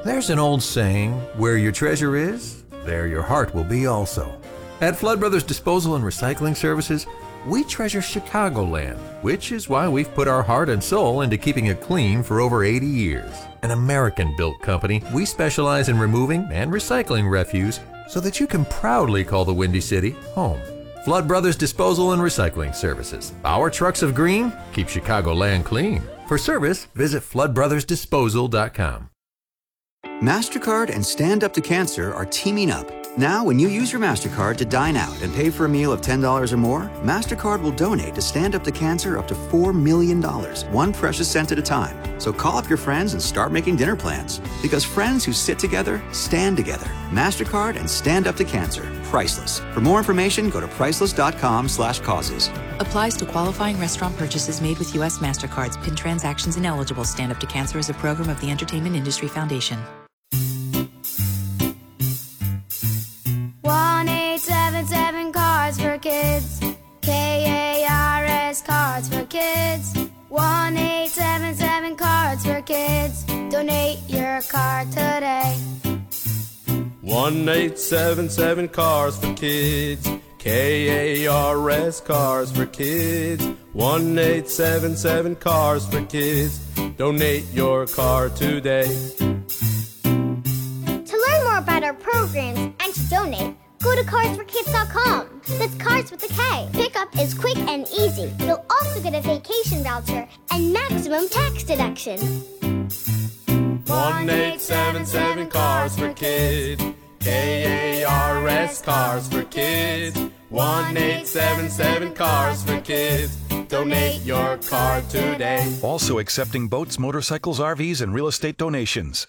There's an old saying, where your treasure is, there your heart will be also. At Flood Brothers Disposal and Recycling Services, we treasure Chicagoland, which is why we've put our heart and soul into keeping it clean for over 80 years. An American-built company, we specialize in removing and recycling refuse so that you can proudly call the Windy City home. Flood Brothers Disposal and Recycling Services. Our trucks of green keep Chicagoland clean. For service, visit floodbrothersdisposal.com. MasterCard and Stand Up to Cancer are teaming up. Now, when you use your MasterCard to dine out and pay for a meal of $10 or more, MasterCard will donate to Stand Up to Cancer up to $4 million, one precious cent at a time. So call up your friends and start making dinner plans. Because friends who sit together, stand together. MasterCard and Stand Up to Cancer. Priceless. For more information, go to priceless.com/causes. Applies to qualifying restaurant purchases made with U.S. MasterCards. PIN transactions ineligible. Stand Up to Cancer is a program of the Entertainment Industry Foundation. 1-877 Cards for Kids. KARS Cards for Kids. 1-877 Cards for Kids. Donate your card today. 1-877 Cars for Kids. KARS Cars for Kids. 1-877 Cars for Kids. Donate your car today. To learn more about our programs and to donate, go to carsforkids.com. That's Cars with a K. Pickup is quick and easy. You'll also get a vacation voucher and maximum tax deduction. 1-877 Cars for Kids. KARS Cars for Kids. 1-877 Cars for Kids. Donate your car today. Also accepting boats, motorcycles, RVs, and real estate donations.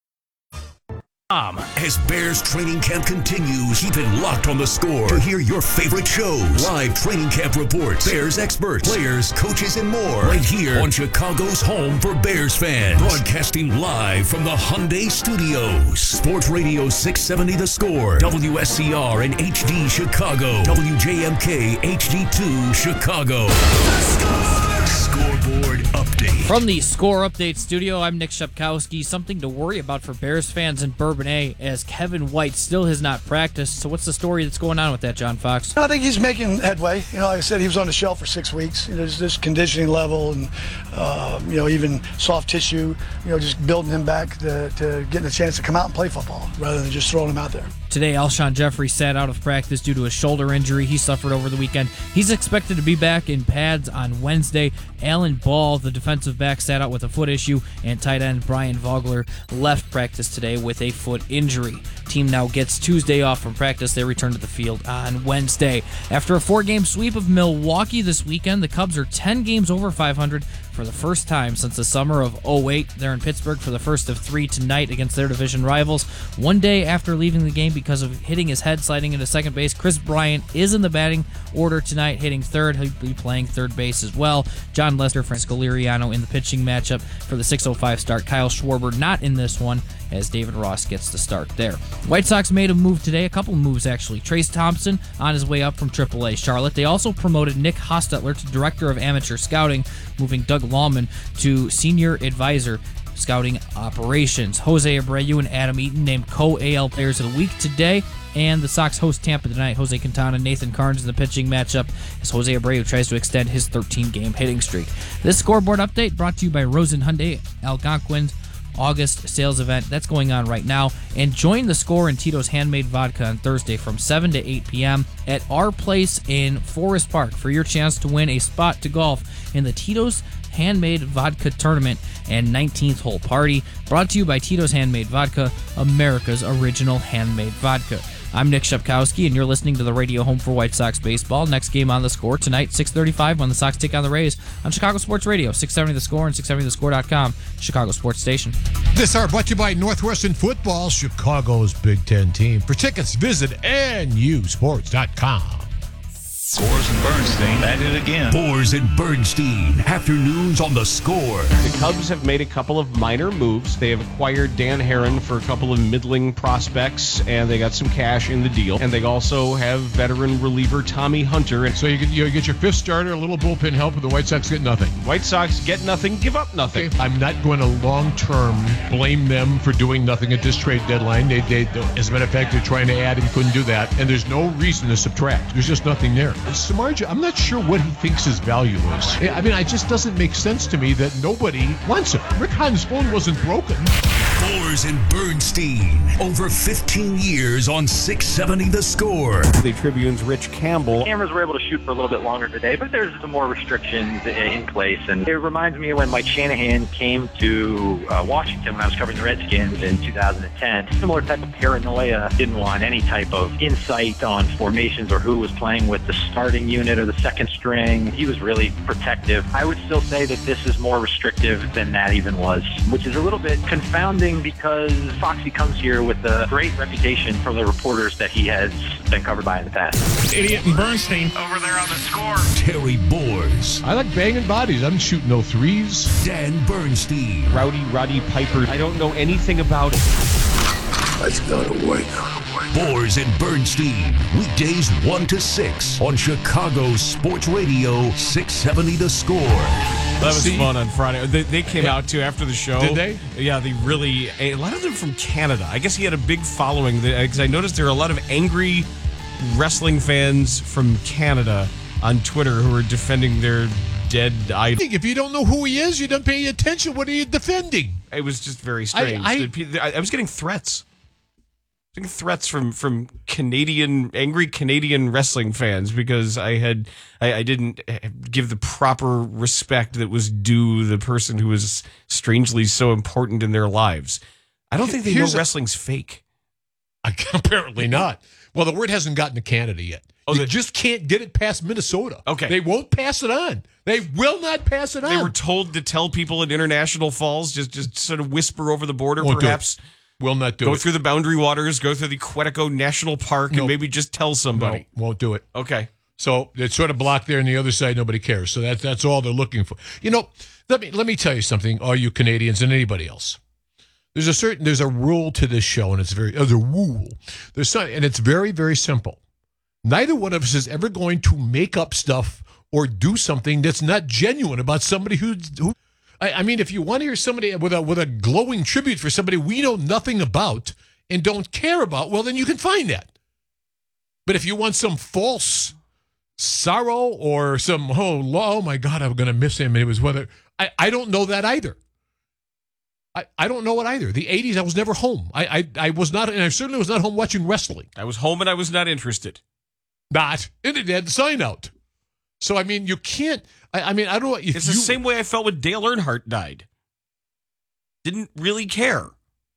As Bears training camp continues, keep it locked on The Score to hear your favorite shows, live training camp reports, Bears experts, players, coaches, and more. Right here on Chicago's home for Bears fans. Broadcasting live from the Hyundai Studios. Sports Radio 670 The Score, WSCR and HD Chicago, WJMK HD2 Chicago. The Score! Scoreboard update. From the Score Update studio, I'm Nick Shepkowski. Something to worry about for Bears fans in Bourbonnais as Kevin White still has not practiced. So what's the story that's going on with that, John Fox? I think he's making headway. Like I said, he was on the shelf for 6 weeks. There's this conditioning level and, even soft tissue, just building him back to getting a chance to come out and play football rather than just throwing him out there. Today, Alshon Jeffrey sat out of practice due to a shoulder injury he suffered over the weekend. He's expected to be back in pads on Wednesday. Alan Ball, the defensive back, sat out with a foot issue, and tight end Brian Vogler left practice today with a foot injury. Team now gets Tuesday off from practice. They return to the field on Wednesday. After a 4-game sweep of Milwaukee this weekend, the Cubs are 10 games over 500 for the first time since the summer of 2008. They're in Pittsburgh for the first of 3 tonight against their division rivals. One day after leaving the game because of hitting his head sliding into second base, Chris Bryant is in the batting order tonight, hitting third. He'll be playing third base as well. John Lester, Francisco Liriano in the pitching matchup for the 6:05 start. Kyle Schwarber not in this one as David Ross gets the start there. White Sox made a move today, a couple moves actually. Trace Thompson on his way up from AAA Charlotte. They also promoted Nick Hostetler to Director of Amateur Scouting, moving Doug Lawman to Senior Advisor Scouting Operations. Jose Abreu and Adam Eaton named co-AL Players of the Week today. And the Sox host Tampa tonight. Jose Quintana and Nathan Carnes in the pitching matchup as Jose Abreu tries to extend his 13-game hitting streak. This scoreboard update brought to you by Rosen Hyundai, Algonquin's August sales event that's going on right now. And join the Score in Tito's Handmade Vodka on Thursday from 7 to 8 p.m. at our place in Forest Park for your chance to win a spot to golf in the Tito's Handmade Vodka Tournament and 19th hole party. Brought to you by Tito's Handmade Vodka, America's original handmade vodka. I'm Nick Shepkowski, and you're listening to the radio home for White Sox baseball. Next game on The Score tonight, 6:35 when the Sox take on the Rays on Chicago Sports Radio, 670 The Score and 670thescore.com, Chicago Sports Station. This hour brought to you by Northwestern Football, Chicago's Big Ten team. For tickets, visit nusports.com. Boers and Bernstein at it again. Boers and Bernstein, afternoons on the Score. The Cubs have made a couple of minor moves. They have acquired Dan Herron for a couple of middling prospects, and they got some cash in the deal. And they also have veteran reliever Tommy Hunter. And So you get your fifth starter, a little bullpen help, and the White Sox get nothing. White Sox get nothing, give up nothing. Okay. I'm not going to long-term blame them for doing nothing at this trade deadline. They as a matter of fact, they're trying to add and couldn't do that. And there's no reason to subtract. There's just nothing there. Samardzija, I'm not sure what he thinks his value is. I mean, it just doesn't make sense to me that nobody wants him. Rick Hahn's phone wasn't broken. Boers and Bernstein, over 15 years on 670 The Score. The Tribune's Rich Campbell. Cameras were able to shoot for a little bit longer today, but there's some more restrictions in place. And it reminds me of when Mike Shanahan came to Washington when I was covering the Redskins in 2010. Similar type of paranoia. Didn't want any type of insight on formations or who was playing with the starting unit or the second string. He was really protective. I would still say that this is more restrictive than that even was, which is a little bit confounding because Foxy comes here with a great reputation from the reporters that he has been covered by in the past. Idiot and Bernstein over there on the Score. Terry Boers. I like banging bodies. I'm shooting no threes. Dan Bernstein. Rowdy Roddy Piper. I don't know anything about it. Let's go to work. Boers and Bernstein, weekdays 1 to 6 on Chicago's Sports Radio 670 The Score. That was fun on Friday. They came out too after the show. Did they? Yeah, a lot of them from Canada. I guess he had a big following because I noticed there are a lot of angry wrestling fans from Canada on Twitter who are defending their dead idol. If you don't know who he is, you don't pay attention. What are you defending? It was just very strange. I was getting threats. Threats from angry Canadian wrestling fans because I didn't give the proper respect that was due the person who was strangely so important in their lives. I don't think they know wrestling's fake. Apparently not. Well, the word hasn't gotten to Canada yet. They just can't get it past Minnesota. Okay. They won't pass it on. They will not pass it on. They were told to tell people at International Falls, just sort of whisper over the border, Won't perhaps. Will not do it. Go through the boundary waters, go through the Quetico National Park, and maybe just tell somebody. No, won't do it. Okay. So it's sort of blocked there, and the other side, nobody cares. So that's all they're looking for. You know, let me tell you something, all you Canadians and anybody else. There's a rule to this show, and it's very, very simple. Neither one of us is ever going to make up stuff or do something that's not genuine about somebody who. I mean, if you want to hear somebody with a glowing tribute for somebody we know nothing about and don't care about, well, then you can find that. But if you want some false sorrow or some, oh my God, I'm going to miss him, and it was whether, I don't know that either. I don't know it either. The 80s, I was never home. I was not, and I certainly was not home watching wrestling. I was home and I was not interested. And it had the sign out. So, I mean, you can't, I mean, I don't know. It's the same way I felt when Dale Earnhardt died. Didn't really care.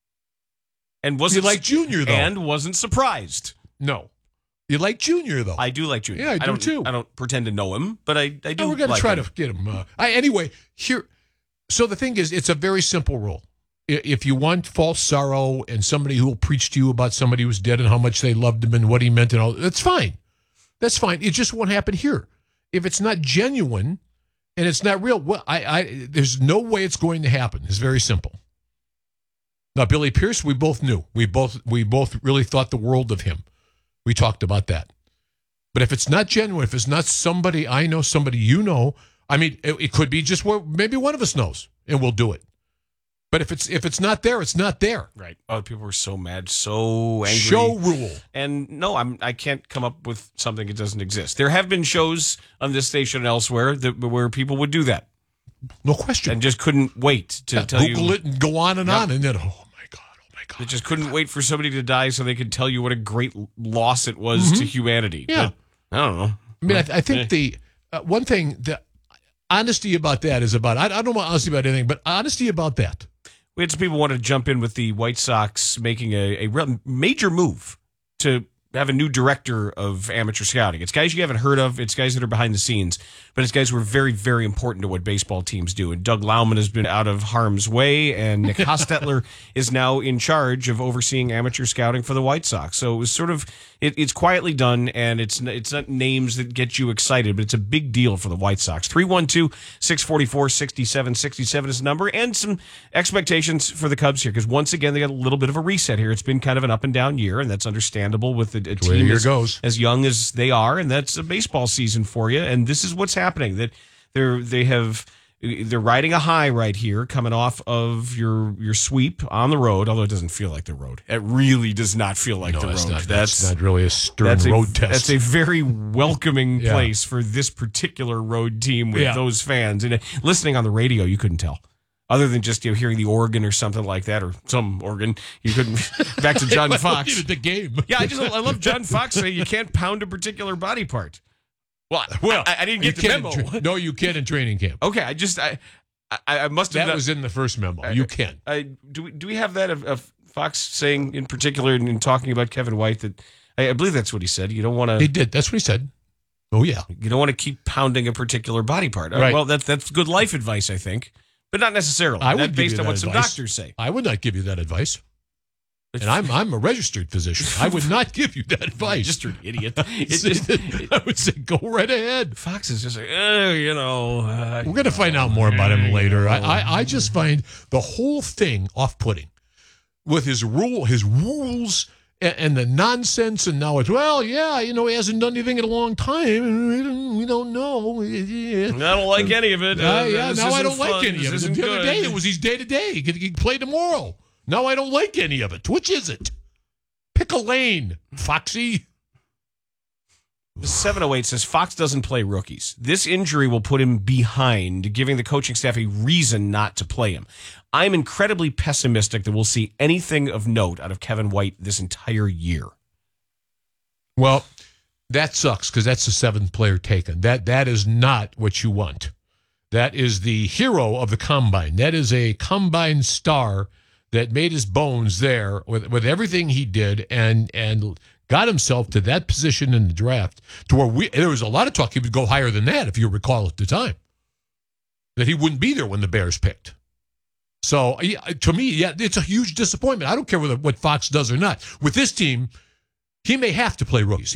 And wasn't like Junior, though. And wasn't surprised. No. You like Junior, though. I do like Junior. Yeah, I do too. I don't pretend to know him, but I do. We're going to try to get him. Anyway, here. So the thing is, it's a very simple rule. If you want false sorrow and somebody who will preach to you about somebody who's dead and how much they loved him and what he meant and all, that's fine. That's fine. It just won't happen here. If it's not genuine and it's not real, well, there's no way it's going to happen. It's very simple. Now, Billy Pierce, we both knew. We both really thought the world of him. We talked about that. But if it's not genuine, if it's not somebody I know, somebody you know, I mean, it could be just maybe one of us knows, and we'll do it. But if it's not there, it's not there. Right. Oh, people were so mad, so angry. Show rule. And no, I can't come up with something that doesn't exist. There have been shows on this station and elsewhere where people would do that. No question. And just couldn't wait to tell you. Google it and go on and on, and then, oh my God. They just couldn't wait for somebody to die so they could tell you what a great loss it was to humanity. Yeah. But, I don't know. I mean, I think the one thing, the honesty about that is about, I don't want honesty about anything, but honesty about that. We had some people want to jump in with the White Sox making a major move to have a new director of amateur scouting. It's guys you haven't heard of. It's guys that are behind the scenes, but it's guys who are very, very important to what baseball teams do. And Doug Lauman has been out of harm's way, and Nick Hostetler is now in charge of overseeing amateur scouting for the White Sox. So it was sort of, it's quietly done, and it's not names that get you excited, but it's a big deal for the White Sox. 312-644-6767 is the number, and some expectations for the Cubs here, because once again, they got a little bit of a reset here. It's been kind of an up and down year, and that's understandable with a team as young as they are, and that's a baseball season for you. And this is what's happening, that they're riding a high right here, coming off of your sweep on the road, although it doesn't feel like the road. It really does not feel like the road. That's not really a stern road test. That's a very welcoming place for this particular road team with those fans. And listening on the radio, you couldn't tell. Other than just hearing the organ or something like that, or some organ, you couldn't. Back to John Fox. The game. Yeah, I love John Fox saying you can't pound a particular body part. Well, I didn't get the memo. No, you can in training camp. Okay, I must have. That was in the first memo. You can. Do we have that of Fox saying in particular and talking about Kevin White that I believe that's what he said. You don't want to. He did. That's what he said. Oh yeah. You don't want to keep pounding a particular body part. Right. Well, that's good life advice, I think. But not necessarily. Based on what some doctors say. I would not give you that advice. And I'm a registered physician. I would not give you that advice. Registered idiot. I would say go right ahead. Fox is just like, we're going to find out more about him later. I just find the whole thing off-putting with his rules and the nonsense. And now it's, he hasn't done anything in a long time. We don't know. I don't like any of it. Now I don't like any of it. The other day, it was his day-to-day. He could play tomorrow. Now I don't like any of it. Which is it? Pick a lane, Foxy. 708 says Fox doesn't play rookies. This injury will put him behind, giving the coaching staff a reason not to play him. I'm incredibly pessimistic that we'll see anything of note out of Kevin White this entire year. Well, that sucks because that's the seventh player taken. That is not what you want. That is the hero of the combine. That is a combine star that made his bones there with everything he did and got himself to that position in the draft to where there was a lot of talk he would go higher than that, if you recall at the time, that he wouldn't be there when the Bears picked. So to me, it's a huge disappointment. I don't care what Fox does or not. With this team, he may have to play rookies.